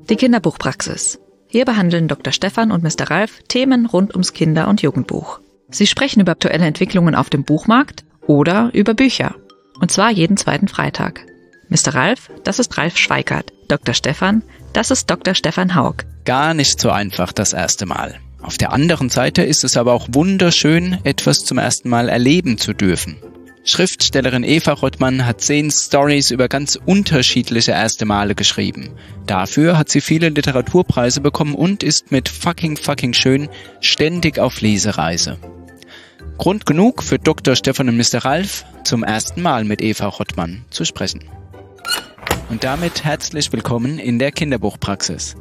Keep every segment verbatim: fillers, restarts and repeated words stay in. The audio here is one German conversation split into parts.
Die Kinderbuchpraxis. Hier behandeln Doktor Stefan und Mister Ralf Themen rund ums Kinder- und Jugendbuch. Sie sprechen über aktuelle Entwicklungen auf dem Buchmarkt oder über Bücher. Und zwar jeden zweiten Freitag. Mister Ralf, das ist Ralf Schweikart. Doktor Stefan, das ist Doktor Stefan Haug. Gar nicht so einfach das erste Mal. Auf der anderen Seite ist es aber auch wunderschön, etwas zum ersten Mal erleben zu dürfen. Schriftstellerin Eva Rottmann hat zehn Stories über ganz unterschiedliche erste Male geschrieben. Dafür hat sie viele Literaturpreise bekommen und ist mit fucking fucking schön ständig auf Lesereise. Grund genug für Doktor Stefan und Mister Ralf, zum ersten Mal mit Eva Rottmann zu sprechen. Und damit herzlich willkommen in der Kinderbuchpraxis.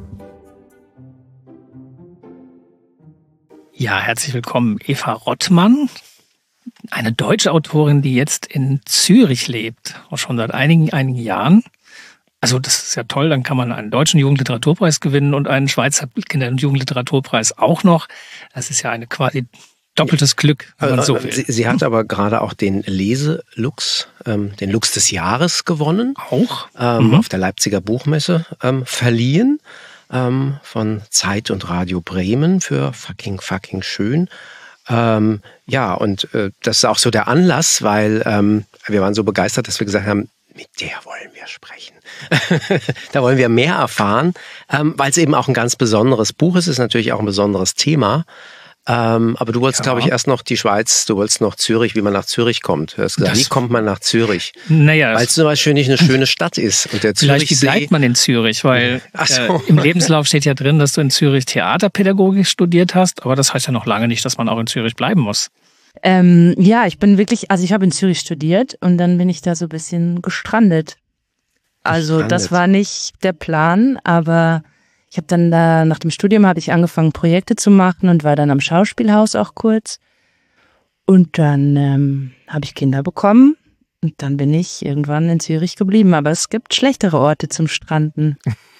Ja, herzlich willkommen, Eva Rottmann. Eine deutsche Autorin, die jetzt in Zürich lebt, auch schon seit einigen, einigen Jahren. Also das ist ja toll, dann kann man einen deutschen Jugendliteraturpreis gewinnen und einen Schweizer Kinder- und Jugendliteraturpreis auch noch. Das ist ja eine quasi doppeltes Glück, wenn man so will. Sie, sie hat aber gerade auch den Leselux, ähm, den Lux des Jahres gewonnen. Auch? Ähm, Mhm. Auf der Leipziger Buchmesse ähm, verliehen ähm, von Zeit und Radio Bremen für fucking fucking schön. Ähm, ja, und äh, das ist auch so der Anlass, weil ähm, wir waren so begeistert, dass wir gesagt haben, mit der wollen wir sprechen. Da wollen wir mehr erfahren, ähm, weil es eben auch ein ganz besonderes Buch ist. Es ist natürlich auch ein besonderes Thema. Ähm, aber du wolltest, ja. glaube ich, erst noch die Schweiz, du wolltest noch Zürich, wie man nach Zürich kommt. Du hast gesagt, das, wie kommt man nach Zürich? Naja, weil es zum Beispiel nicht eine schöne Stadt ist. Und der vielleicht wie bleibt man in Zürich, weil so. äh, im Lebenslauf steht ja drin, dass du in Zürich Theaterpädagogik studiert hast, aber das heißt ja noch lange nicht, dass man auch in Zürich bleiben muss. Ähm, ja, ich bin wirklich, also ich habe in Zürich studiert und dann bin ich da so ein bisschen gestrandet. Also gestrandet. Das war nicht der Plan, aber ich habe dann da, nach dem Studium habe ich angefangen, Projekte zu machen und war dann am Schauspielhaus auch kurz. Und dann ähm, habe ich Kinder bekommen und dann bin ich irgendwann in Zürich geblieben. Aber es gibt schlechtere Orte zum Stranden.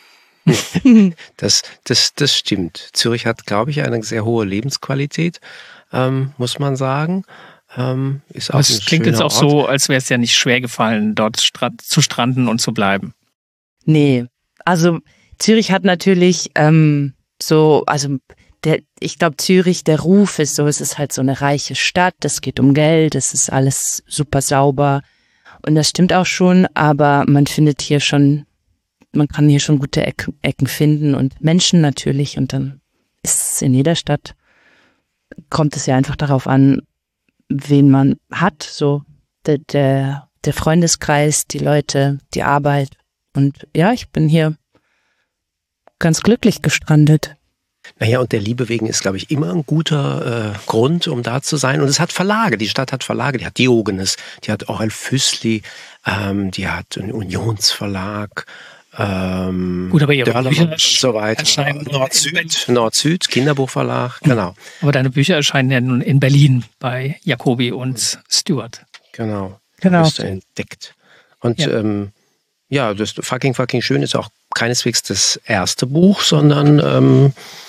das, das, das stimmt. Zürich hat, glaube ich, eine sehr hohe Lebensqualität, ähm, muss man sagen. Ähm, ist auch es klingt jetzt auch Ort. So, als wäre es ja nicht schwer gefallen, dort stra- zu stranden und zu bleiben. Nee, also Zürich hat natürlich ähm, so, also der, ich glaube Zürich, der Ruf ist so, es ist halt so eine reiche Stadt, es geht um Geld, es ist alles super sauber und das stimmt auch schon, aber man findet hier schon, man kann hier schon gute Ecken, Ecken finden und Menschen natürlich und dann ist es in jeder Stadt, kommt es ja einfach darauf an, wen man hat, so der, der, der Freundeskreis, die Leute, die Arbeit und ja, ich bin hier ganz glücklich gestrandet. Naja, und der Liebe wegen ist, glaube ich, immer ein guter äh, Grund, um da zu sein. Und es hat Verlage, die Stadt hat Verlage, die hat Diogenes, die hat Aurel Füssli, ähm, die hat einen Unionsverlag, ähm, gut, aber ihre Dörler Bücher und so weiter. Nord-Süd, Nord-Süd, Kinderbuchverlag, genau. Aber deine Bücher erscheinen ja nun in Berlin bei Jacobi und Stewart. Genau, genau. Bist du entdeckt. Und ja, ähm, ja das fucking fucking schön ist auch keineswegs das erste Buch, sondern ähm,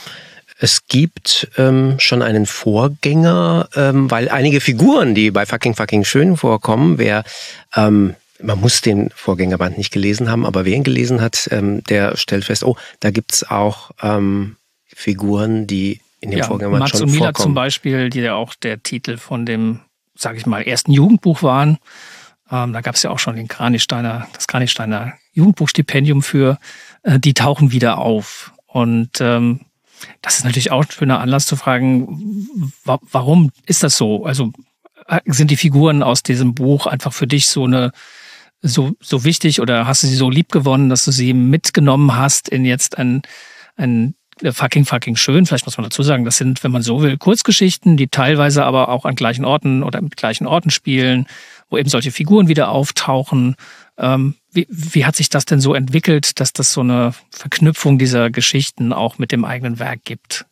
es gibt ähm, schon einen Vorgänger, ähm, weil einige Figuren, die bei fucking fucking schön vorkommen, wer, ähm, man muss den Vorgängerband nicht gelesen haben, aber wer ihn gelesen hat, ähm, der stellt fest, oh, da gibt's auch ähm, Figuren, die in dem ja, Vorgängerband Max schon und Mila vorkommen. Zum Beispiel, die ja auch der Titel von dem, sag ich mal, ersten Jugendbuch waren. Ähm, da gab es ja auch schon den Kranichsteiner, das Kranichsteiner Jugendbuchstipendium für, äh, die tauchen wieder auf. Und ähm, das ist natürlich auch ein schöner Anlass zu fragen, wa- warum ist das so? Also äh, sind die Figuren aus diesem Buch einfach für dich so eine so so wichtig oder hast du sie so lieb gewonnen, dass du sie mitgenommen hast in jetzt ein ein fucking fucking schön? Vielleicht muss man dazu sagen, das sind, wenn man so will, Kurzgeschichten, die teilweise aber auch an gleichen Orten oder mit gleichen Orten spielen, wo eben solche Figuren wieder auftauchen. Ähm, wie, wie hat sich das denn so entwickelt, dass das so eine Verknüpfung dieser Geschichten auch mit dem eigenen Werk gibt?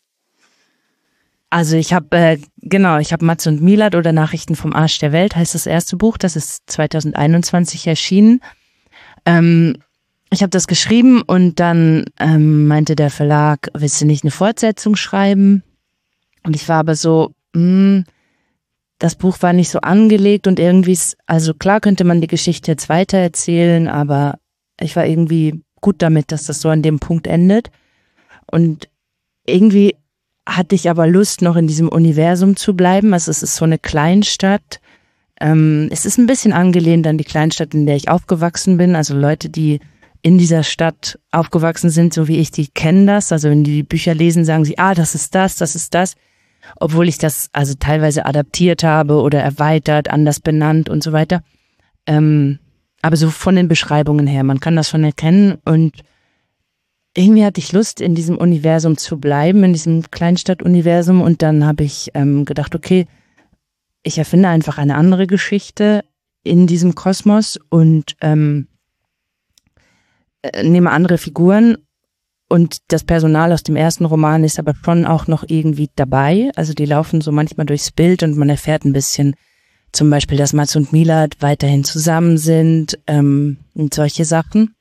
Also ich habe, äh, genau, ich habe Mats und Milad oder Nachrichten vom Arsch der Welt, heißt das erste Buch, das ist zwanzig einundzwanzig erschienen. Ähm, ich habe das geschrieben und dann ähm, meinte der Verlag, willst du nicht eine Fortsetzung schreiben? Und ich war aber so, mh, das Buch war nicht so angelegt und irgendwie, also klar könnte man die Geschichte jetzt weitererzählen, aber ich war irgendwie gut damit, dass das so an dem Punkt endet. Und irgendwie hatte ich aber Lust, noch in diesem Universum zu bleiben. Also es ist so eine Kleinstadt. Ähm, es ist ein bisschen angelehnt an die Kleinstadt, in der ich aufgewachsen bin. Also Leute, die in dieser Stadt aufgewachsen sind, so wie ich, die kennen das. Also wenn die Bücher lesen, sagen sie, ah, das ist das, das ist das. Obwohl ich das also teilweise adaptiert habe oder erweitert, anders benannt und so weiter. Ähm, aber so von den Beschreibungen her, man kann das schon erkennen. Und irgendwie hatte ich Lust, in diesem Universum zu bleiben, in diesem Kleinstadt-Universum. Und dann habe ich ähm, gedacht, okay, ich erfinde einfach eine andere Geschichte in diesem Kosmos und ähm, nehme andere Figuren. Und das Personal aus dem ersten Roman ist aber schon auch noch irgendwie dabei. Also die laufen so manchmal durchs Bild und man erfährt ein bisschen zum Beispiel, dass Mats und Milad weiterhin zusammen sind ähm, und solche Sachen.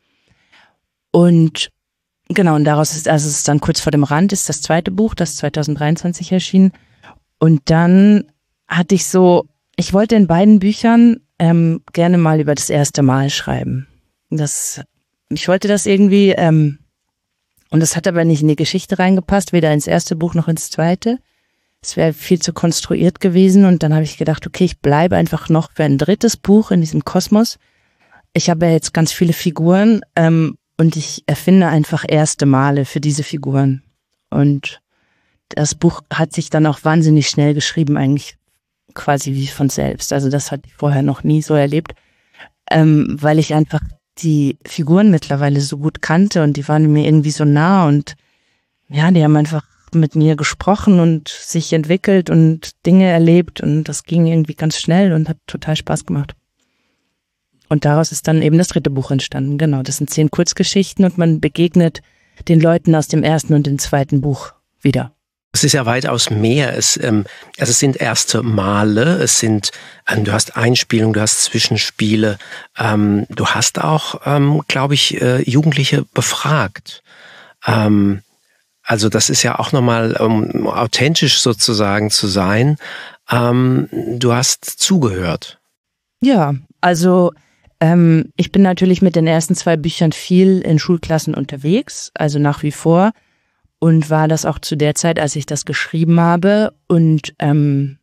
Und genau, und daraus ist, also es ist dann kurz vor dem Rand, ist das zweite Buch, das zwanzig dreiundzwanzig erschien. Und dann hatte ich so, ich wollte in beiden Büchern ähm, gerne mal über das erste Mal schreiben. Das, ich wollte das irgendwie... Ähm, Und das hat aber nicht in die Geschichte reingepasst, weder ins erste Buch noch ins zweite. Es wäre viel zu konstruiert gewesen und dann habe ich gedacht, okay, ich bleibe einfach noch für ein drittes Buch in diesem Kosmos. Ich habe ja jetzt ganz viele Figuren ähm, und ich erfinde einfach erste Male für diese Figuren. Und das Buch hat sich dann auch wahnsinnig schnell geschrieben, eigentlich quasi wie von selbst. Also das hatte ich vorher noch nie so erlebt, ähm, weil ich einfach die Figuren mittlerweile so gut kannte und die waren mir irgendwie so nah und ja, die haben einfach mit mir gesprochen und sich entwickelt und Dinge erlebt und das ging irgendwie ganz schnell und hat total Spaß gemacht. Und daraus ist dann eben das dritte Buch entstanden, genau. Das sind zehn Kurzgeschichten und man begegnet den Leuten aus dem ersten und dem zweiten Buch wieder. Es ist ja weitaus mehr. Es, ähm, also es sind erste Male, es sind, ähm, du hast Einspielungen, du hast Zwischenspiele, ähm, du hast auch, ähm, glaube ich, äh, Jugendliche befragt. Ähm, also das ist ja auch nochmal, um authentisch sozusagen zu sein. Ähm, du hast zugehört. Ja, also ähm, ich bin natürlich mit den ersten zwei Büchern viel in Schulklassen unterwegs, also nach wie vor. Und war das auch zu der Zeit, als ich das geschrieben habe. Und ähm,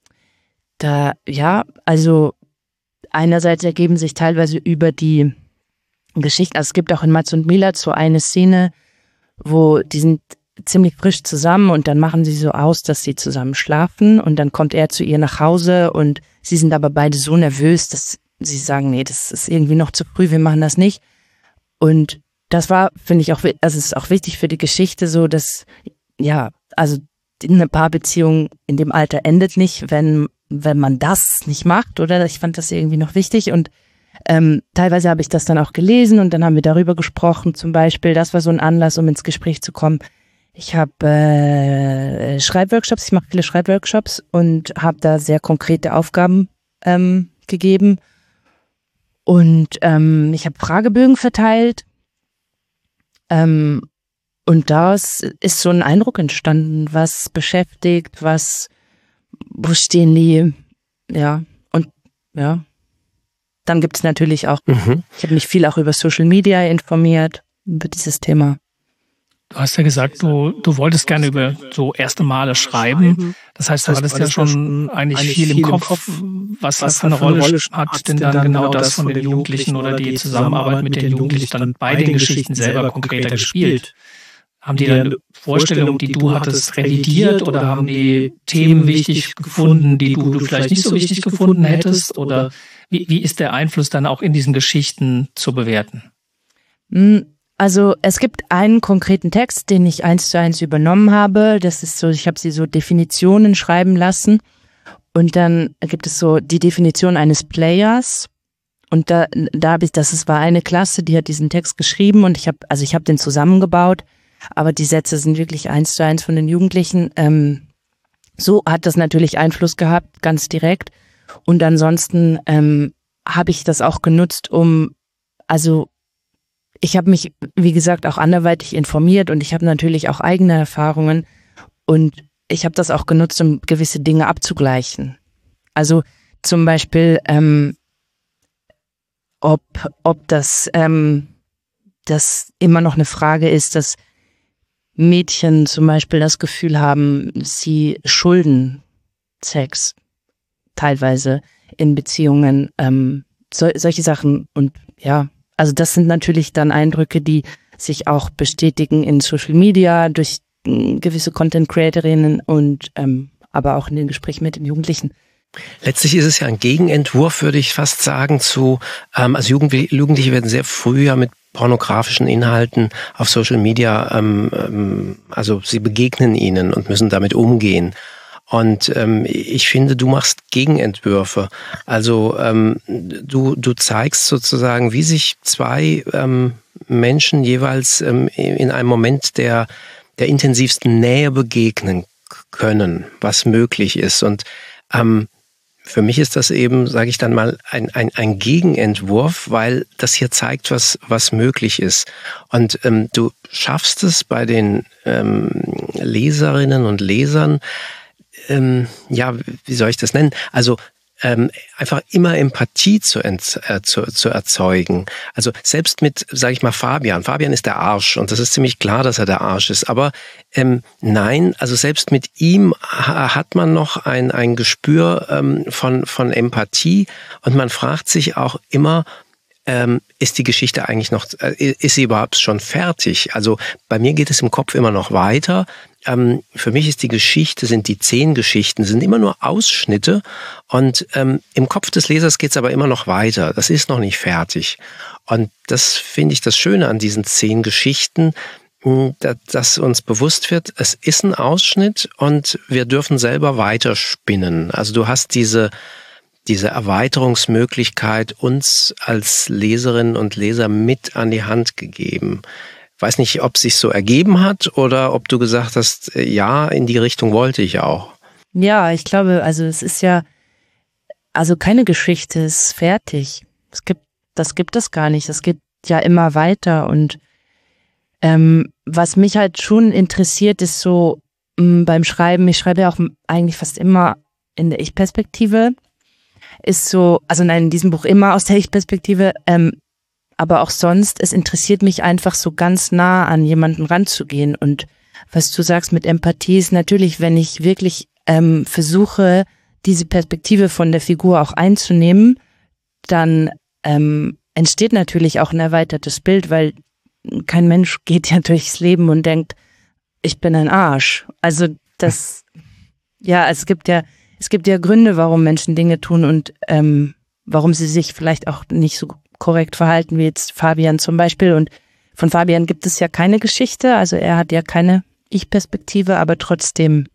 da, ja, also einerseits ergeben sich teilweise über die Geschichten, also es gibt auch in Mats und Milad so eine Szene, wo die sind ziemlich frisch zusammen und dann machen sie so aus, dass sie zusammen schlafen und dann kommt er zu ihr nach Hause und sie sind aber beide so nervös, dass sie sagen, nee, das ist irgendwie noch zu früh, wir machen das nicht. Und das war, finde ich auch, also es ist auch wichtig für die Geschichte so, dass, ja, also eine Paarbeziehung in dem Alter endet nicht, wenn, wenn man das nicht macht, oder? Ich fand das irgendwie noch wichtig und ähm, teilweise habe ich das dann auch gelesen und dann haben wir darüber gesprochen, zum Beispiel, das war so ein Anlass, um ins Gespräch zu kommen. Ich habe äh, Schreibworkshops, ich mache viele Schreibworkshops und habe da sehr konkrete Aufgaben ähm, gegeben und ähm, ich habe Fragebögen verteilt. Ähm, und daraus ist so ein Eindruck entstanden, was beschäftigt, was, wo stehen die, ja, und ja. Dann gibt es natürlich auch, mhm. ich habe mich viel auch über Social Media informiert, über dieses Thema. Du hast ja gesagt, du, du wolltest gerne über so erste Male schreiben. Das heißt, du hattest ja schon eigentlich viel im Kopf. Was das für eine Rolle hat denn dann genau das von den Jugendlichen oder die Zusammenarbeit mit den Jugendlichen dann bei den Geschichten selber konkreter gespielt? Haben die dann Vorstellungen, die du hattest, revidiert oder haben die Themen wichtig gefunden, die du, du vielleicht nicht so wichtig gefunden hättest? Oder wie, wie ist der Einfluss dann auch in diesen Geschichten zu bewerten? Also es gibt einen konkreten Text, den ich eins zu eins übernommen habe. Das ist so, ich habe sie so Definitionen schreiben lassen. Und dann gibt es so die Definition eines Players. Und da, da habe ich, das ist, war eine Klasse, die hat diesen Text geschrieben und ich habe, also ich habe den zusammengebaut. Aber die Sätze sind wirklich eins zu eins von den Jugendlichen. Ähm, so hat das natürlich Einfluss gehabt, ganz direkt. Und ansonsten ähm, habe ich das auch genutzt, um, also ich habe mich, wie gesagt, auch anderweitig informiert und ich habe natürlich auch eigene Erfahrungen und ich habe das auch genutzt, um gewisse Dinge abzugleichen. Also zum Beispiel, ähm, ob, ob das, ähm, das immer noch eine Frage ist, dass Mädchen zum Beispiel das Gefühl haben, sie schulden Sex teilweise in Beziehungen, ähm, so, solche Sachen. Und ja, also das sind natürlich dann Eindrücke, die sich auch bestätigen in Social Media durch äh, gewisse Content-Creatorinnen und ähm, aber auch in den Gesprächen mit den Jugendlichen. Letztlich ist es ja ein Gegenentwurf, würde ich fast sagen, zu, ähm, also Jugendliche werden sehr früh ja mit pornografischen Inhalten auf Social Media, ähm, ähm, also sie begegnen ihnen und müssen damit umgehen. Und ähm, ich finde, du machst Gegenentwürfe. Also ähm, du du zeigst sozusagen, wie sich zwei ähm, Menschen jeweils ähm, in einem Moment der der intensivsten Nähe begegnen können, was möglich ist. Und ähm, für mich ist das eben, sage ich dann mal, ein, ein, ein Gegenentwurf, weil das hier zeigt, was, was möglich ist. Und ähm, du schaffst es bei den ähm, Leserinnen und Lesern, ähm, ja, wie soll ich das nennen? Also ähm, einfach immer Empathie zu, ent, äh, zu, zu erzeugen. Also selbst mit, sage ich mal, Fabian. Fabian ist der Arsch und das ist ziemlich klar, dass er der Arsch ist. Aber ähm, nein, also selbst mit ihm ha, hat man noch ein, ein Gespür ähm, von, von Empathie und man fragt sich auch immer, ähm, ist die Geschichte eigentlich noch, äh, ist sie überhaupt schon fertig? Also bei mir geht es im Kopf immer noch weiter. Ähm, für mich ist die Geschichte, sind die zehn Geschichten, sind immer nur Ausschnitte und ähm, im Kopf des Lesers geht es aber immer noch weiter. Das ist noch nicht fertig. Und das finde ich das Schöne an diesen zehn Geschichten, dass, dass uns bewusst wird, es ist ein Ausschnitt und wir dürfen selber weiterspinnen. Also du hast diese diese Erweiterungsmöglichkeit uns als Leserinnen und Leser mit an die Hand gegeben. Weiß nicht, ob es sich so ergeben hat oder ob du gesagt hast, ja, in die Richtung wollte ich auch. Ja, ich glaube, also es ist ja, also keine Geschichte ist fertig. Es gibt, das gibt es gar nicht. Es geht ja immer weiter und ähm, was mich halt schon interessiert, ist so mh, beim Schreiben, ich schreibe ja auch eigentlich fast immer in der Ich-Perspektive, ist so, also nein, in diesem Buch immer aus der Ich-Perspektive, ähm, aber auch sonst, es interessiert mich einfach so ganz nah an jemanden ranzugehen. Und was du sagst mit Empathie ist natürlich, wenn ich wirklich ähm, versuche, diese Perspektive von der Figur auch einzunehmen, dann ähm, entsteht natürlich auch ein erweitertes Bild, weil kein Mensch geht ja durchs Leben und denkt, ich bin ein Arsch. Also das, ja, es gibt ja Es gibt ja Gründe, warum Menschen Dinge tun und ähm, warum sie sich vielleicht auch nicht so korrekt verhalten, wie jetzt Fabian zum Beispiel. Und von Fabian gibt es ja keine Geschichte, also er hat ja keine Ich-Perspektive, aber trotzdem.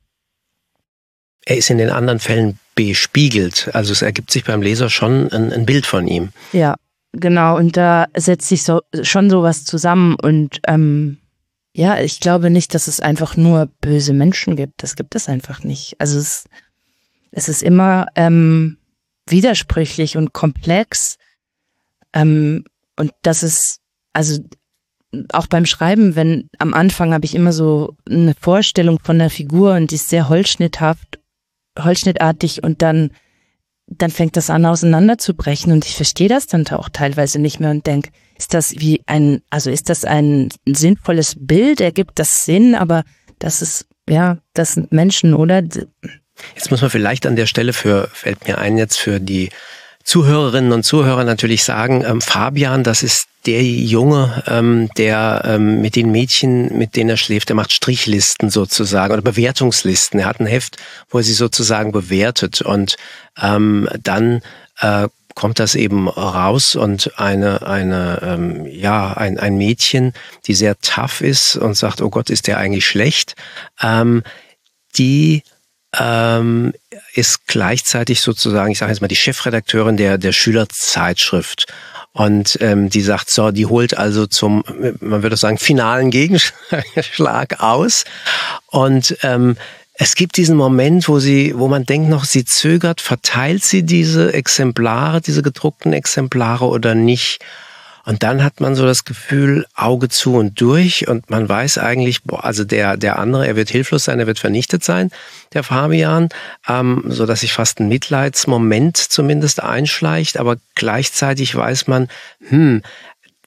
Er ist in den anderen Fällen bespiegelt, also es ergibt sich beim Leser schon ein, ein Bild von ihm. Ja, genau, und da setzt sich so schon sowas zusammen und ähm, ja, ich glaube nicht, dass es einfach nur böse Menschen gibt. Das gibt es einfach nicht. Also es Es ist immer ähm, widersprüchlich und komplex. Ähm, und das ist, also auch beim Schreiben, wenn am Anfang habe ich immer so eine Vorstellung von der Figur und die ist sehr holzschnitthaft, holzschnittartig und dann, dann fängt das an auseinanderzubrechen und ich verstehe das dann auch teilweise nicht mehr und denke, ist das wie ein, also ist das ein sinnvolles Bild, ergibt das Sinn, aber das ist, ja, das sind Menschen, oder? Jetzt muss man vielleicht an der Stelle für, fällt mir ein jetzt für die Zuhörerinnen und Zuhörer natürlich sagen, ähm, Fabian, das ist der Junge, ähm, der ähm, mit den Mädchen, mit denen er schläft, der macht Strichlisten sozusagen oder Bewertungslisten. Er hat ein Heft, wo er sie sozusagen bewertet und ähm, dann äh, kommt das eben raus und eine, eine, ähm, ja, ein, ein Mädchen, die sehr tough ist und sagt, oh Gott, ist der eigentlich schlecht, ähm, die ähm, ist gleichzeitig sozusagen, ich sage jetzt mal, die Chefredakteurin der, der Schülerzeitschrift. Und ähm, die sagt so, die holt also zum, man würde sagen, finalen Gegenschlag aus. Und ähm, es gibt diesen Moment, wo sie, wo man denkt noch, sie zögert, verteilt sie diese Exemplare, diese gedruckten Exemplare oder nicht? Und dann hat man so das Gefühl, Auge zu und durch und man weiß eigentlich, boah, also der der andere, er wird hilflos sein, er wird vernichtet sein, der Fabian, ähm, so dass sich fast ein Mitleidsmoment zumindest einschleicht, aber gleichzeitig weiß man, hm,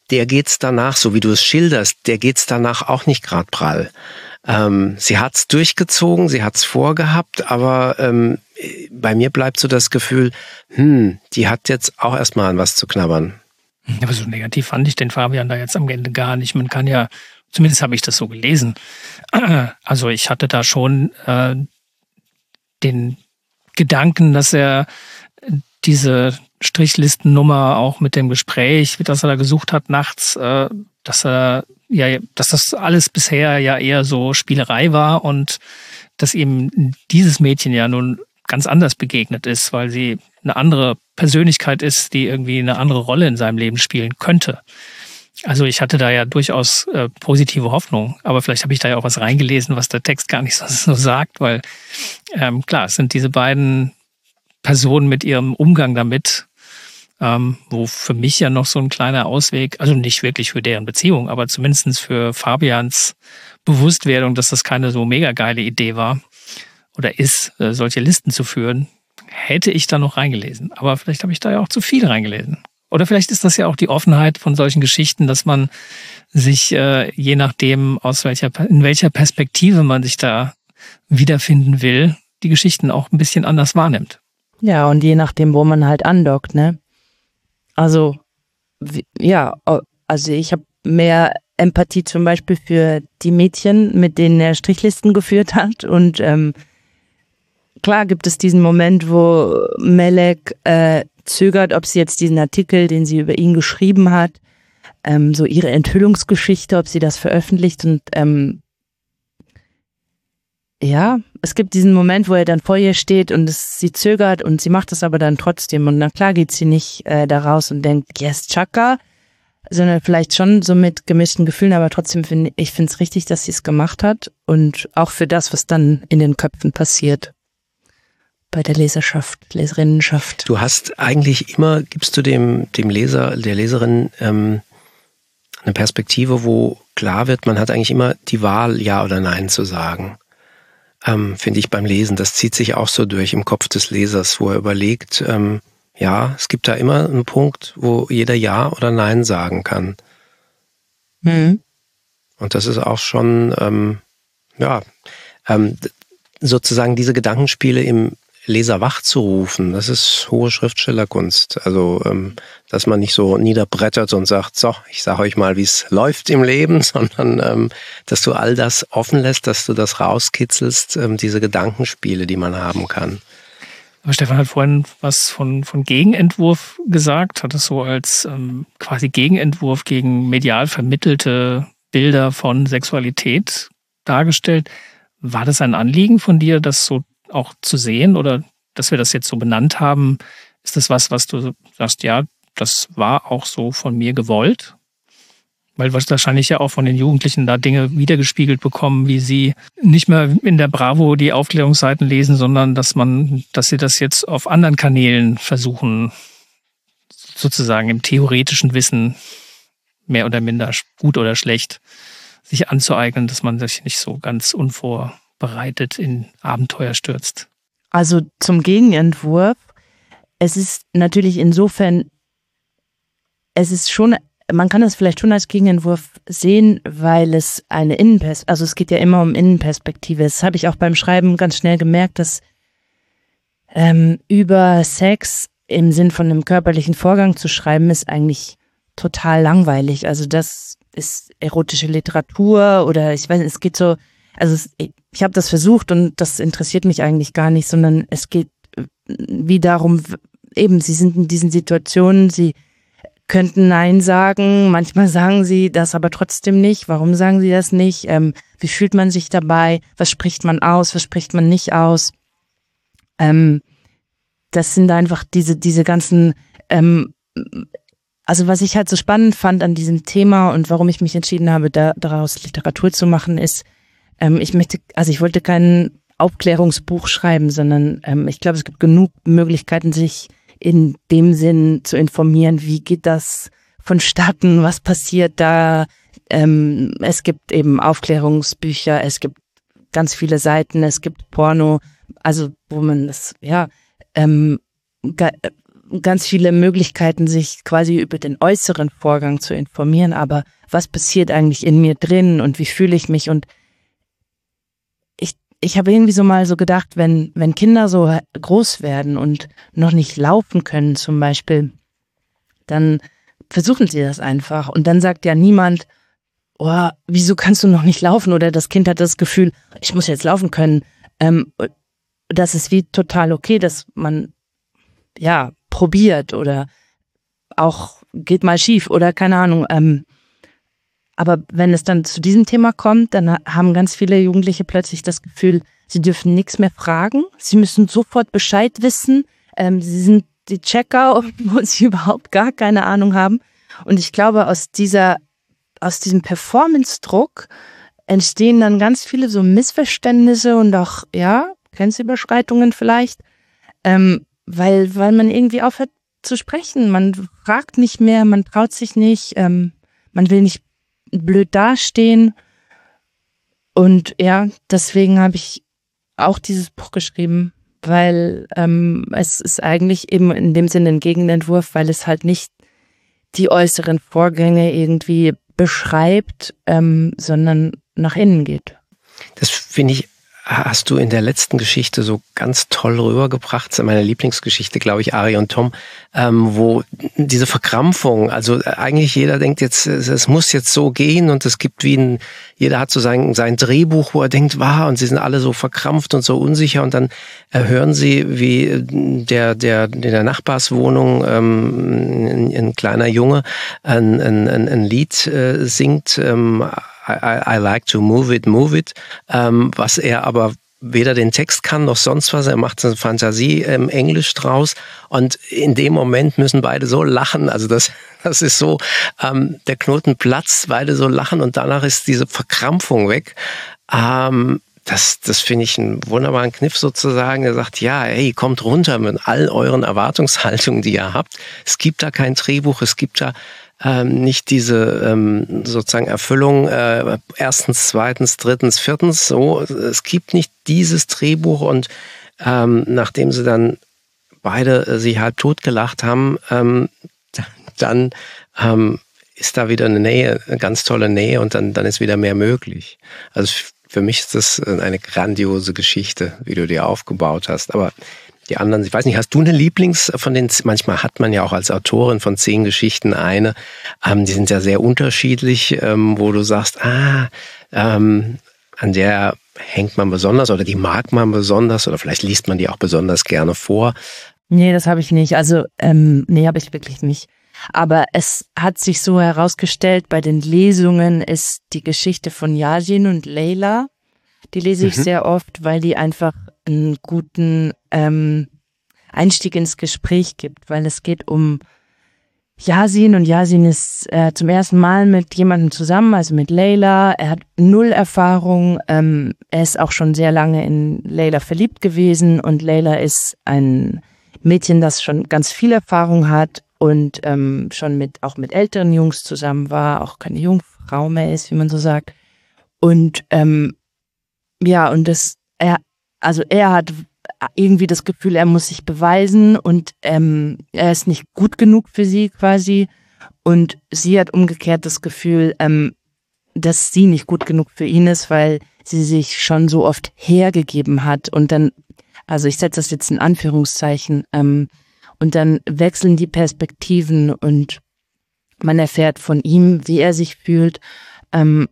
der geht's danach, so wie du es schilderst, der geht's danach auch nicht grad prall. Ähm, sie hat's durchgezogen, sie hat's vorgehabt, aber ähm, bei mir bleibt so das Gefühl, hm, die hat jetzt auch erstmal an was zu knabbern. Aber so negativ fand ich den Fabian da jetzt am Ende gar nicht. Man kann ja, zumindest habe ich das so gelesen. Also ich hatte da schon äh, den Gedanken, dass er diese Strichlistennummer auch mit dem Gespräch, das er da gesucht hat nachts, äh, dass er ja, dass das alles bisher ja eher so Spielerei war und dass ihm dieses Mädchen ja nun ganz anders begegnet ist, weil sie eine andere Persönlichkeit ist, die irgendwie eine andere Rolle in seinem Leben spielen könnte. Also ich hatte da ja durchaus äh, positive Hoffnung, aber vielleicht habe ich da ja auch was reingelesen, was der Text gar nicht so, so sagt, weil ähm, klar, es sind diese beiden Personen mit ihrem Umgang damit, ähm, wo für mich ja noch so ein kleiner Ausweg, also nicht wirklich für deren Beziehung, aber zumindest für Fabians Bewusstwerdung, dass das keine so mega geile Idee war oder ist, äh, solche Listen zu führen, hätte ich da noch reingelesen. Aber vielleicht habe ich da ja auch zu viel reingelesen. Oder vielleicht ist das ja auch die Offenheit von solchen Geschichten, dass man sich, äh, je nachdem, aus welcher, in welcher Perspektive man sich da wiederfinden will, die Geschichten auch ein bisschen anders wahrnimmt. Ja, und je nachdem, wo man halt andockt, ne? Also, ja, also ich habe mehr Empathie zum Beispiel für die Mädchen, mit denen er Strichlisten geführt hat. Und ähm, klar gibt es diesen Moment, wo Melek äh, zögert, ob sie jetzt diesen Artikel, den sie über ihn geschrieben hat, ähm, so ihre Enthüllungsgeschichte, ob sie das veröffentlicht. Und ähm, ja, es gibt diesen Moment, wo er dann vor ihr steht und es, sie zögert und sie macht es aber dann trotzdem. Und na klar geht sie nicht äh, da raus und denkt, yes, Chaka, sondern vielleicht schon so mit gemischten Gefühlen, aber trotzdem finde ich finde es richtig, dass sie es gemacht hat und auch für das, was dann in den Köpfen passiert bei der Leserschaft, Leserinnenschaft. Du hast eigentlich immer, gibst du dem, dem Leser, der Leserin ähm, eine Perspektive, wo klar wird, man hat eigentlich immer die Wahl, Ja oder Nein zu sagen. Ähm, finde ich beim Lesen, das zieht sich auch so durch im Kopf des Lesers, wo er überlegt, ähm, ja, es gibt da immer einen Punkt, wo jeder Ja oder Nein sagen kann. Mhm. Und das ist auch schon, ähm, ja, ähm, sozusagen diese Gedankenspiele im Leser wachzurufen, das ist hohe Schriftstellerkunst. Also, ähm, dass man nicht so niederbrettert und sagt, so, ich sage euch mal, wie es läuft im Leben, sondern ähm, dass du all das offen lässt, dass du das rauskitzelst, ähm, diese Gedankenspiele, die man haben kann. Aber Stefan hat vorhin was von, von Gegenentwurf gesagt, hat es so als ähm, quasi Gegenentwurf gegen medial vermittelte Bilder von Sexualität dargestellt. War das ein Anliegen von dir, das so auch zu sehen oder dass wir das jetzt so benannt haben? Ist das was, was du sagst, ja, das war auch so von mir gewollt? Weil wahrscheinlich ja auch von den Jugendlichen da Dinge wiedergespiegelt bekommen, wie sie nicht mehr in der Bravo die Aufklärungsseiten lesen, sondern dass man, dass sie das jetzt auf anderen Kanälen versuchen, sozusagen im theoretischen Wissen mehr oder minder gut oder schlecht sich anzueignen, dass man sich nicht so ganz unvorbereitet in Abenteuer stürzt. Also zum Gegenentwurf, es ist natürlich insofern, es ist schon, man kann es vielleicht schon als Gegenentwurf sehen, weil es eine Innenperspektive, also es geht ja immer um Innenperspektive. Das habe ich auch beim Schreiben ganz schnell gemerkt, dass ähm, über Sex im Sinn von einem körperlichen Vorgang zu schreiben, ist eigentlich total langweilig. Also das ist erotische Literatur oder ich weiß nicht, es geht so, also es, ich habe das versucht und das interessiert mich eigentlich gar nicht, sondern es geht wie darum, eben, sie sind in diesen Situationen, sie könnten Nein sagen, manchmal sagen sie das aber trotzdem nicht. Warum sagen sie das nicht? Ähm, wie fühlt man sich dabei? Was spricht man aus? Was spricht man nicht aus? Ähm, das sind einfach diese diese ganzen, ähm, also was ich halt so spannend fand an diesem Thema und warum ich mich entschieden habe, da, daraus Literatur zu machen, ist, ähm, ich möchte, also ich wollte kein Aufklärungsbuch schreiben, sondern ähm, ich glaube, es gibt genug Möglichkeiten, sich in dem Sinn zu informieren, wie geht das vonstatten, was passiert da. Ähm, es gibt eben Aufklärungsbücher, es gibt ganz viele Seiten, es gibt Porno, also wo man das, ja, ähm, ganz viele Möglichkeiten, sich quasi über den äußeren Vorgang zu informieren, aber was passiert eigentlich in mir drin und wie fühle ich mich? Und ich, ich habe irgendwie so mal so gedacht, wenn, wenn Kinder so groß werden und noch nicht laufen können zum Beispiel, dann versuchen sie das einfach. Und dann sagt ja niemand, oh, wieso kannst du noch nicht laufen? Oder das Kind hat das Gefühl, ich muss jetzt laufen können. Ähm, das ist wie total okay, dass man ja probiert oder auch geht mal schief oder keine Ahnung. Ähm, aber wenn es dann zu diesem Thema kommt, dann haben ganz viele Jugendliche plötzlich das Gefühl, sie dürfen nichts mehr fragen. Sie müssen sofort Bescheid wissen. Ähm, sie sind die Checker, wo sie überhaupt gar keine Ahnung haben. Und ich glaube, aus dieser, aus diesem Performance-Druck entstehen dann ganz viele so Missverständnisse und auch, ja, Grenzüberschreitungen vielleicht, ähm, weil, weil man irgendwie aufhört zu sprechen. Man fragt nicht mehr, man traut sich nicht, ähm, man will nicht blöd dastehen. Und ja, deswegen habe ich auch dieses Buch geschrieben, weil ähm, es ist eigentlich eben in dem Sinne ein Gegenentwurf, weil es halt nicht die äußeren Vorgänge irgendwie beschreibt, ähm, sondern nach innen geht. Das finde ich, hast du in der letzten Geschichte so ganz toll rübergebracht. Das ist meine Lieblingsgeschichte, glaube ich, Ari und Tom, ähm, wo diese Verkrampfung, also eigentlich jeder denkt jetzt, es muss jetzt so gehen und es gibt wie ein, jeder hat so sein, sein Drehbuch, wo er denkt, wow, und sie sind alle so verkrampft und so unsicher und dann hören sie, wie der, der, in der Nachbarswohnung ähm, ein, ein kleiner Junge ein, ein, ein Lied äh, singt, ähm, I, I like to move it, move it, ähm, was er aber weder den Text kann noch sonst was. Er macht eine Fantasie im Englisch draus und in dem Moment müssen beide so lachen. Also das, das ist so, ähm, der Knoten platzt, beide so lachen und danach ist diese Verkrampfung weg. Ähm, das, das finde ich einen wunderbaren Kniff sozusagen. Er sagt, ja, hey, kommt runter mit all euren Erwartungshaltungen, die ihr habt. Es gibt da kein Drehbuch, es gibt da Ähm, nicht diese ähm, sozusagen Erfüllung, äh, erstens, zweitens, drittens, viertens, so, es gibt nicht dieses Drehbuch und ähm, nachdem sie dann beide äh, sich halb tot gelacht haben, ähm, dann ähm, ist da wieder eine Nähe, eine ganz tolle Nähe und dann, dann ist wieder mehr möglich. Also für mich ist das eine grandiose Geschichte, wie du die aufgebaut hast, aber die anderen, ich weiß nicht, hast du eine Lieblings von den, manchmal hat man ja auch als Autorin von zehn Geschichten eine, ähm, die sind ja sehr unterschiedlich, ähm, wo du sagst, ah, ähm, an der hängt man besonders oder die mag man besonders oder vielleicht liest man die auch besonders gerne vor. Nee, das habe ich nicht. Also, ähm, nee, habe ich wirklich nicht. Aber es hat sich so herausgestellt, bei den Lesungen ist die Geschichte von Yasin und Leila, die lese ich mhm. sehr oft, weil die einfach einen guten ähm, Einstieg ins Gespräch gibt, weil es geht um Yasin und Yasin ist äh, zum ersten Mal mit jemandem zusammen, also mit Leila. Er hat null Erfahrung, ähm, er ist auch schon sehr lange in Leila verliebt gewesen und Leila ist ein Mädchen, das schon ganz viel Erfahrung hat und ähm, schon mit auch mit älteren Jungs zusammen war, auch keine Jungfrau mehr ist, wie man so sagt. Und ähm, ja, und das er Also er hat irgendwie das Gefühl, er muss sich beweisen und ähm, er ist nicht gut genug für sie quasi. Und sie hat umgekehrt das Gefühl, ähm, dass sie nicht gut genug für ihn ist, weil sie sich schon so oft hergegeben hat. Und dann, also ich setze das jetzt in Anführungszeichen, ähm, und dann wechseln die Perspektiven und man erfährt von ihm, wie er sich fühlt. Ähm,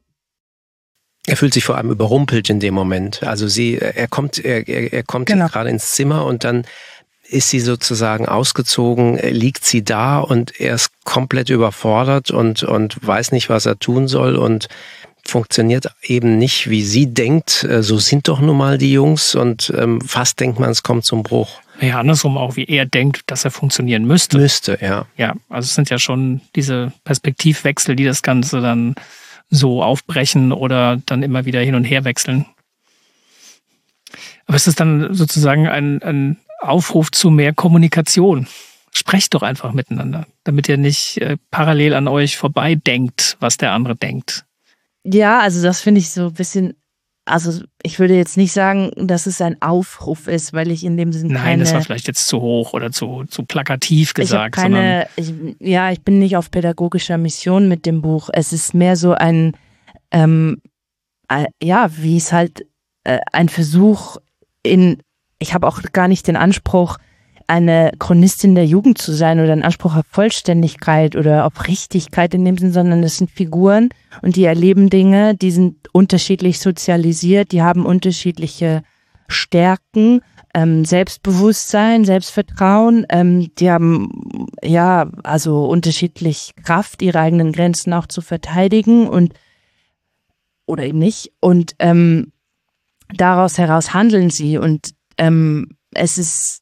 Er fühlt sich vor allem überrumpelt in dem Moment. Also sie, er kommt, er, er kommt genau. gerade ins Zimmer und dann ist sie sozusagen ausgezogen, liegt sie da und er ist komplett überfordert und, und weiß nicht, was er tun soll und funktioniert eben nicht, wie sie denkt. So sind doch nun mal die Jungs und ähm, fast denkt man, es kommt zum Bruch. Ja, andersrum auch, wie er denkt, dass er funktionieren müsste. Müsste, ja. Ja, also es sind ja schon diese Perspektivwechsel, die das Ganze dann so aufbrechen oder dann immer wieder hin und her wechseln. Aber es ist dann sozusagen ein, ein Aufruf zu mehr Kommunikation. Sprecht doch einfach miteinander, damit ihr nicht äh, parallel an euch vorbei denkt, was der andere denkt. Ja, also das finde ich so ein bisschen also ich würde jetzt nicht sagen, dass es ein Aufruf ist, weil ich in dem Sinne Nein, keine, das war vielleicht jetzt zu hoch oder zu, zu plakativ gesagt. Ich habe keine, ich, ja, ich bin nicht auf pädagogischer Mission mit dem Buch. Es ist mehr so ein, ähm, äh, ja, wie es halt äh, ein Versuch in, ich habe auch gar nicht den Anspruch, eine Chronistin der Jugend zu sein oder einen Anspruch auf Vollständigkeit oder auf Richtigkeit in dem Sinn, sondern es sind Figuren und die erleben Dinge, die sind unterschiedlich sozialisiert, die haben unterschiedliche Stärken, ähm, Selbstbewusstsein, Selbstvertrauen, ähm, die haben ja also unterschiedlich Kraft, ihre eigenen Grenzen auch zu verteidigen und oder eben nicht und ähm, daraus heraus handeln sie und ähm, es ist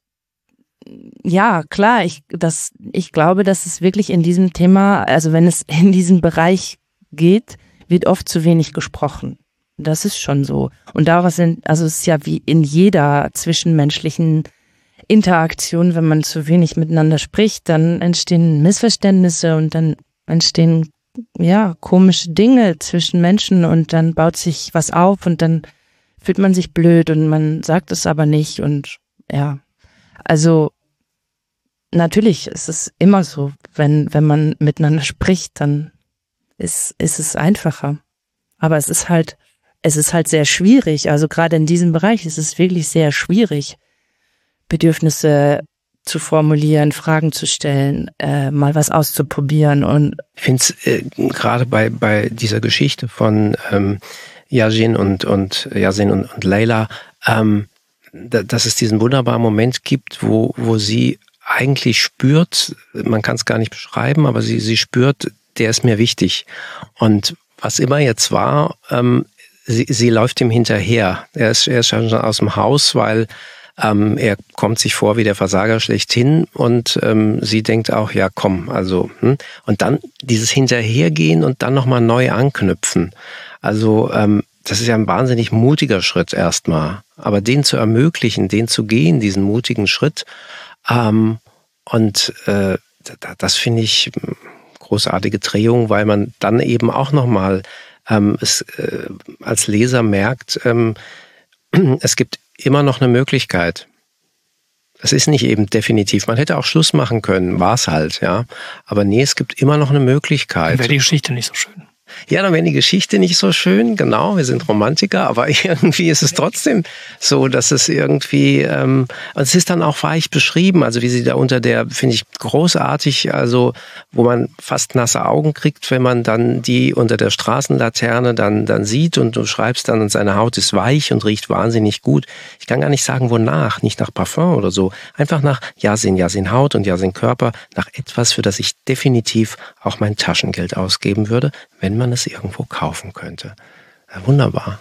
ja, klar, ich, das, ich glaube, dass es wirklich in diesem Thema, also wenn es in diesen Bereich geht, wird oft zu wenig gesprochen. Das ist schon so. Und daraus sind, also es ist ja wie in jeder zwischenmenschlichen Interaktion, wenn man zu wenig miteinander spricht, dann entstehen Missverständnisse und dann entstehen, ja, komische Dinge zwischen Menschen und dann baut sich was auf und dann fühlt man sich blöd und man sagt es aber nicht und ja. Also natürlich ist es immer so, wenn wenn man miteinander spricht, dann ist ist es einfacher. Aber es ist halt es ist halt sehr schwierig. Also gerade in diesem Bereich ist es wirklich sehr schwierig, Bedürfnisse zu formulieren, Fragen zu stellen, äh, mal was auszuprobieren. Und ich finde es äh, gerade bei bei dieser Geschichte von ähm, Yasin und und Yasin und, und Leila. Ähm, dass es diesen wunderbaren Moment gibt, wo wo sie eigentlich spürt, man kann es gar nicht beschreiben, aber sie sie spürt, der ist mir wichtig. Und was immer jetzt war, ähm, sie sie läuft ihm hinterher. Er ist er ist schon aus dem Haus, weil ähm, er kommt sich vor wie der Versager schlechthin und ähm, sie denkt auch, ja komm, also hm. Und dann dieses Hinterhergehen und dann nochmal neu anknüpfen. Also ähm, das ist ja ein wahnsinnig mutiger Schritt erstmal. Aber den zu ermöglichen, den zu gehen, diesen mutigen Schritt, ähm, und äh, das finde ich großartige Drehung, weil man dann eben auch nochmal ähm, es äh, als Leser merkt, ähm, es gibt immer noch eine Möglichkeit. Es ist nicht eben definitiv. Man hätte auch Schluss machen können, war es halt, ja. Aber nee, es gibt immer noch eine Möglichkeit. Dann wäre die Geschichte nicht so schön. Ja, dann wäre die Geschichte nicht so schön, genau, wir sind Romantiker, aber irgendwie ist es trotzdem so, dass es irgendwie, ähm, es ist dann auch weich beschrieben, also wie sie da unter der, finde ich großartig, also wo man fast nasse Augen kriegt, wenn man dann die unter der Straßenlaterne dann dann sieht und du schreibst dann, und seine Haut ist weich und riecht wahnsinnig gut. Ich kann gar nicht sagen, wonach, nicht nach Parfum oder so, einfach nach Yasin, Yasin Haut und Yasin Körper, nach etwas, für das ich definitiv auch mein Taschengeld ausgeben würde, wenn man es irgendwo kaufen könnte. Ja, wunderbar.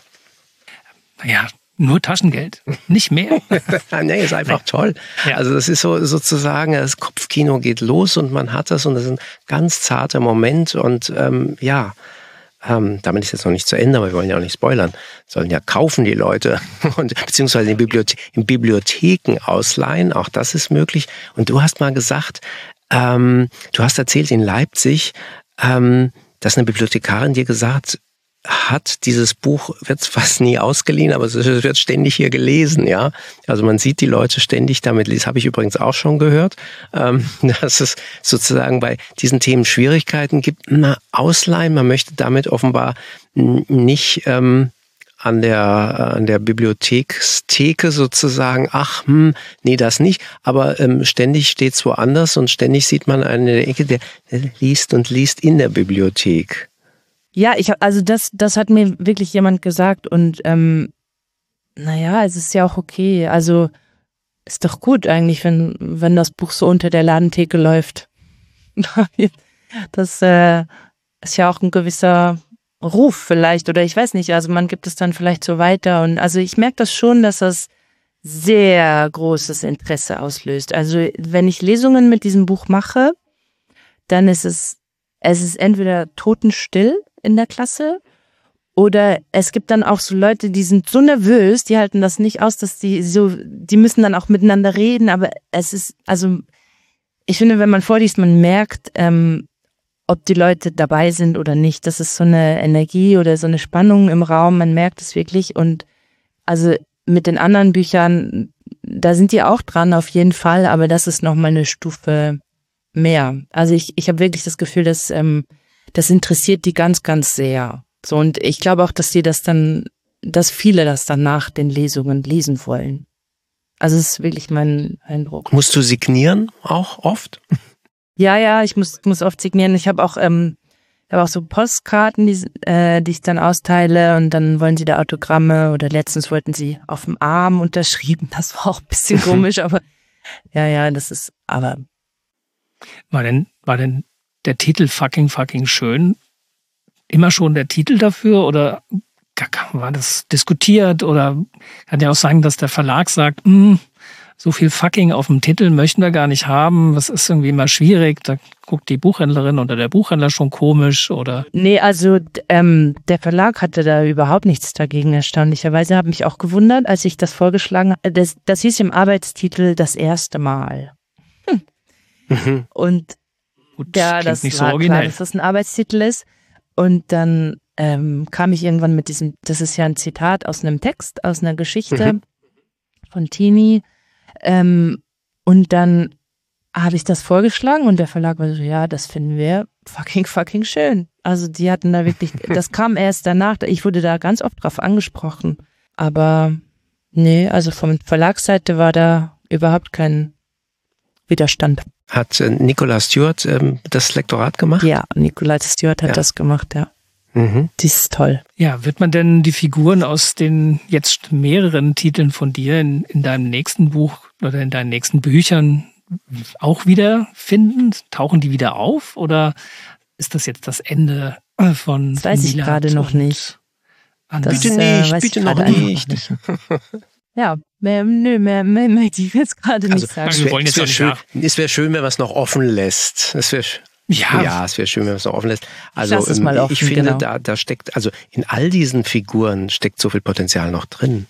Naja, nur Taschengeld, nicht mehr. Nee, ist einfach toll. Ja. Also das ist so sozusagen, das Kopfkino geht los und man hat das und das ist ein ganz zarter Moment und ähm, ja, ähm, damit ist jetzt noch nicht zu Ende, aber wir wollen ja auch nicht spoilern. Sollen ja kaufen die Leute und beziehungsweise in, Bibliothe- in Bibliotheken ausleihen, auch das ist möglich. Und du hast mal gesagt, ähm, du hast erzählt in Leipzig, ähm, dass eine Bibliothekarin dir gesagt hat, dieses Buch wird fast nie ausgeliehen, aber es wird ständig hier gelesen, ja. Also man sieht die Leute ständig damit lesen. Das habe ich übrigens auch schon gehört, ähm, dass es sozusagen bei diesen Themen Schwierigkeiten gibt. Na, ausleihen, man möchte damit offenbar nicht ähm, an der an der Bibliothekstheke sozusagen, ach, hm, nee, das nicht, aber ähm, ständig steht's woanders und ständig sieht man einen in der Ecke, der, der liest und liest in der Bibliothek. Ja, ich hab, also das das hat mir wirklich jemand gesagt und ähm, naja, es ist ja auch okay, also ist doch gut eigentlich, wenn wenn das Buch so unter der Ladentheke läuft. Das äh, ist ja auch ein gewisser Ruf vielleicht oder ich weiß nicht, also man gibt es dann vielleicht so weiter und also ich merke das schon, dass das sehr großes Interesse auslöst. Also wenn ich Lesungen mit diesem Buch mache, dann ist es, es ist entweder totenstill in der Klasse oder es gibt dann auch so Leute, die sind so nervös, die halten das nicht aus, dass die so, die müssen dann auch miteinander reden, aber es ist, also ich finde, wenn man vorliest, man merkt, ähm, ob die Leute dabei sind oder nicht. Das ist so eine Energie oder so eine Spannung im Raum, man merkt es wirklich. Und also mit den anderen Büchern, da sind die auch dran auf jeden Fall, aber das ist nochmal eine Stufe mehr. Also ich, ich habe wirklich das Gefühl, dass ähm, das interessiert die ganz, ganz sehr. So, und ich glaube auch, dass die das dann, dass viele das dann nach den Lesungen lesen wollen. Also es ist wirklich mein Eindruck. Musst du signieren auch oft? Ja, ja, ich muss, muss oft signieren. Ich habe auch, ähm, ich habe auch so Postkarten, die, äh, die ich dann austeile und dann wollen sie da Autogramme oder letztens wollten sie auf dem Arm unterschrieben. Das war auch ein bisschen komisch, aber ja, ja, das ist, aber. War denn, war denn der Titel Fucking Fucking Schön immer schon der Titel dafür oder war das diskutiert oder kann ja auch sein, dass der Verlag sagt, so viel Fucking auf dem Titel möchten wir gar nicht haben, das ist irgendwie immer schwierig, da guckt die Buchhändlerin oder der Buchhändler schon komisch oder? Nee, also ähm, der Verlag hatte da überhaupt nichts dagegen, erstaunlicherweise. Habe mich auch gewundert, als ich das vorgeschlagen habe. Das, das hieß im Arbeitstitel das erste Mal. Hm. Mhm. Und Gut, ja, das nicht so war originell. Klar, dass das ein Arbeitstitel ist. Und dann ähm, kam ich irgendwann mit diesem, das ist ja ein Zitat aus einem Text, aus einer Geschichte mhm. von Tini. Ähm, und dann habe ich das vorgeschlagen und der Verlag war so, ja, das finden wir fucking, fucking schön. Also die hatten da wirklich, das kam erst danach, ich wurde da ganz oft drauf angesprochen. Aber nee, also von Verlagsseite war da überhaupt kein Widerstand. Hat äh, Nicola Stewart ähm, das Lektorat gemacht? Ja, Nicola Stewart hat ja. das gemacht, ja. Mhm. Die ist toll. Ja, wird man denn die Figuren aus den jetzt mehreren Titeln von dir in, in deinem nächsten Buch oder in deinen nächsten Büchern auch wieder finden? Tauchen die wieder auf oder ist das jetzt das Ende von Das weiß ich Milad gerade noch nicht. Das, bitte nicht, äh, bitte noch nicht. nicht. Ja, mehr, nö, mehr, mehr möchte ich jetzt gerade nicht also, sagen. Es wäre wär schön, wär schön, wenn man es noch offen lässt. Es wäre ja. ja, es wäre schön, wenn man es noch offen lässt. Also ich, ähm, mal offen, ich finde, genau. da, da steckt, also in all diesen Figuren steckt so viel Potenzial noch drin.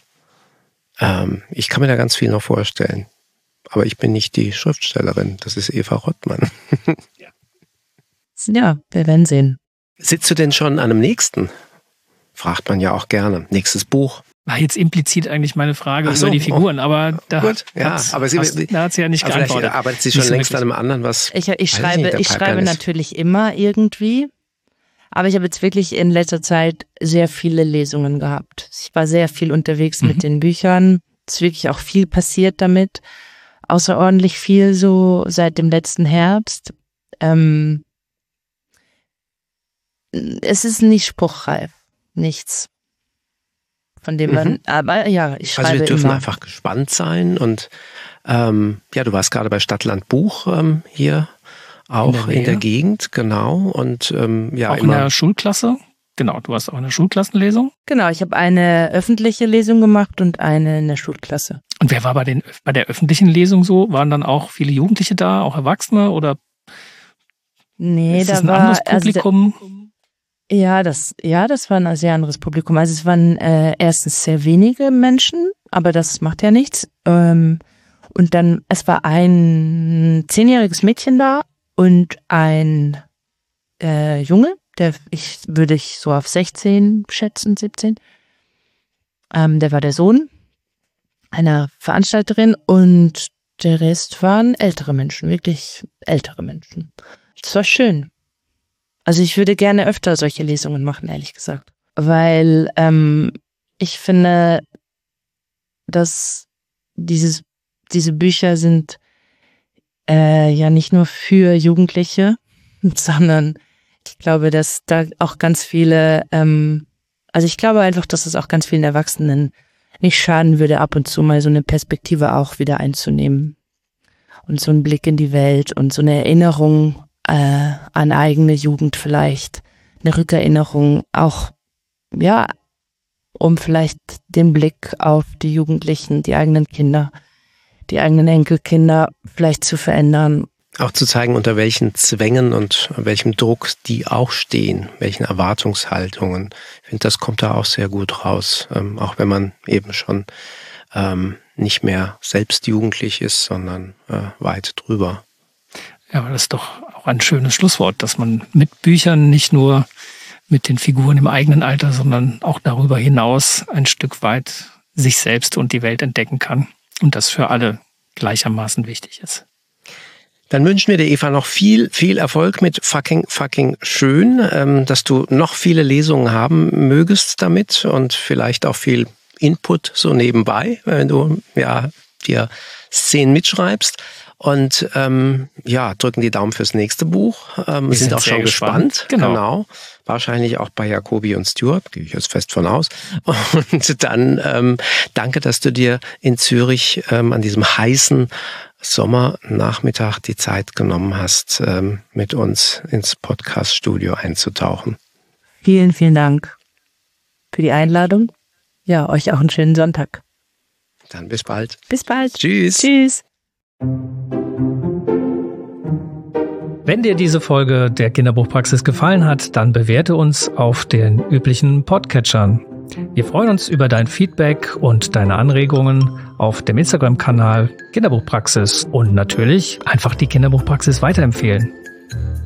Ähm, ich kann mir da ganz viel noch vorstellen. Aber ich bin nicht die Schriftstellerin, das ist Eva Rottmann. ja. ja, wir werden sehen. Sitzt du denn schon an einem nächsten? Fragt man ja auch gerne. Nächstes Buch. War jetzt implizit eigentlich meine Frage so, über die Figuren, oh, aber da gut, ja, hat aber sie, sie ja nicht aber geantwortet. Vielleicht arbeitet sie schon so längst wirklich. an einem anderen, was Ich, ich schreibe, nicht, ich schreibe natürlich immer irgendwie, aber ich habe jetzt wirklich in letzter Zeit sehr viele Lesungen gehabt. Ich war sehr viel unterwegs mhm. mit den Büchern. Es ist wirklich auch viel passiert damit. Außerordentlich viel so seit dem letzten Herbst. Ähm, es ist nicht spruchreif. Nichts. Von dem man, mhm. aber ja, ich schreibe Also wir dürfen immer. einfach gespannt sein und ähm, ja, du warst gerade bei Stadtland Buch ähm, hier auch in der, in der Gegend, genau. Und ähm, ja, auch immer in der Schulklasse? Genau, du hast auch eine Schulklassenlesung? Genau, ich habe eine öffentliche Lesung gemacht und eine in der Schulklasse. Und wer war bei, den, bei der öffentlichen Lesung so? Waren dann auch viele Jugendliche da, auch Erwachsene oder nee, ist da das ein war, anderes Publikum? Also, Ja, das, ja, das war ein sehr anderes Publikum. Also es waren äh, erstens sehr wenige Menschen, aber das macht ja nichts. Ähm, und dann, es war ein zehnjähriges Mädchen da und ein äh, Junge, der ich würde ich so auf sechzehn schätzen, siebzehn. Ähm, der war der Sohn einer Veranstalterin und der Rest waren ältere Menschen, wirklich ältere Menschen. Das war schön. Also ich würde gerne öfter solche Lesungen machen, ehrlich gesagt. Weil ähm, ich finde, dass dieses, diese Bücher sind äh, ja nicht nur für Jugendliche, sondern ich glaube, dass da auch ganz viele, ähm, also ich glaube einfach, dass es auch ganz vielen Erwachsenen nicht schaden würde, ab und zu mal so eine Perspektive auch wieder einzunehmen. Und so einen Blick in die Welt und so eine Erinnerung Äh, an eigene Jugend vielleicht, eine Rückerinnerung auch, ja, um vielleicht den Blick auf die Jugendlichen, die eigenen Kinder, die eigenen Enkelkinder vielleicht zu verändern. Auch zu zeigen, unter welchen Zwängen und welchem Druck die auch stehen, welchen Erwartungshaltungen. Ich finde, das kommt da auch sehr gut raus, ähm, auch wenn man eben schon ähm, nicht mehr selbst jugendlich ist, sondern äh, weit drüber. Ja, aber das ist doch auch ein schönes Schlusswort, dass man mit Büchern nicht nur mit den Figuren im eigenen Alter, sondern auch darüber hinaus ein Stück weit sich selbst und die Welt entdecken kann. Und das für alle gleichermaßen wichtig ist. Dann wünschen wir dir, Eva, noch viel, viel Erfolg mit Fucking, Fucking Schön, ähm, dass du noch viele Lesungen haben mögest damit und vielleicht auch viel Input so nebenbei, wenn du ja dir Szenen mitschreibst. Und ähm, ja, drücken die Daumen fürs nächste Buch. Ähm, wir sind, sind auch schon gespannt. gespannt. Genau. genau. Wahrscheinlich auch bei Jacobi und Stuart, gehe ich jetzt fest von aus. Und dann ähm, danke, dass du dir in Zürich ähm, an diesem heißen Sommernachmittag die Zeit genommen hast, ähm, mit uns ins Podcast-Studio einzutauchen. Vielen, vielen Dank für die Einladung. Ja, euch auch einen schönen Sonntag. Dann bis bald. Bis bald. Tschüss. Tschüss. Wenn dir diese Folge der Kinderbuchpraxis gefallen hat, dann bewerte uns auf den üblichen Podcatchern. Wir freuen uns über dein Feedback und deine Anregungen auf dem Instagram-Kanal Kinderbuchpraxis und natürlich einfach die Kinderbuchpraxis weiterempfehlen.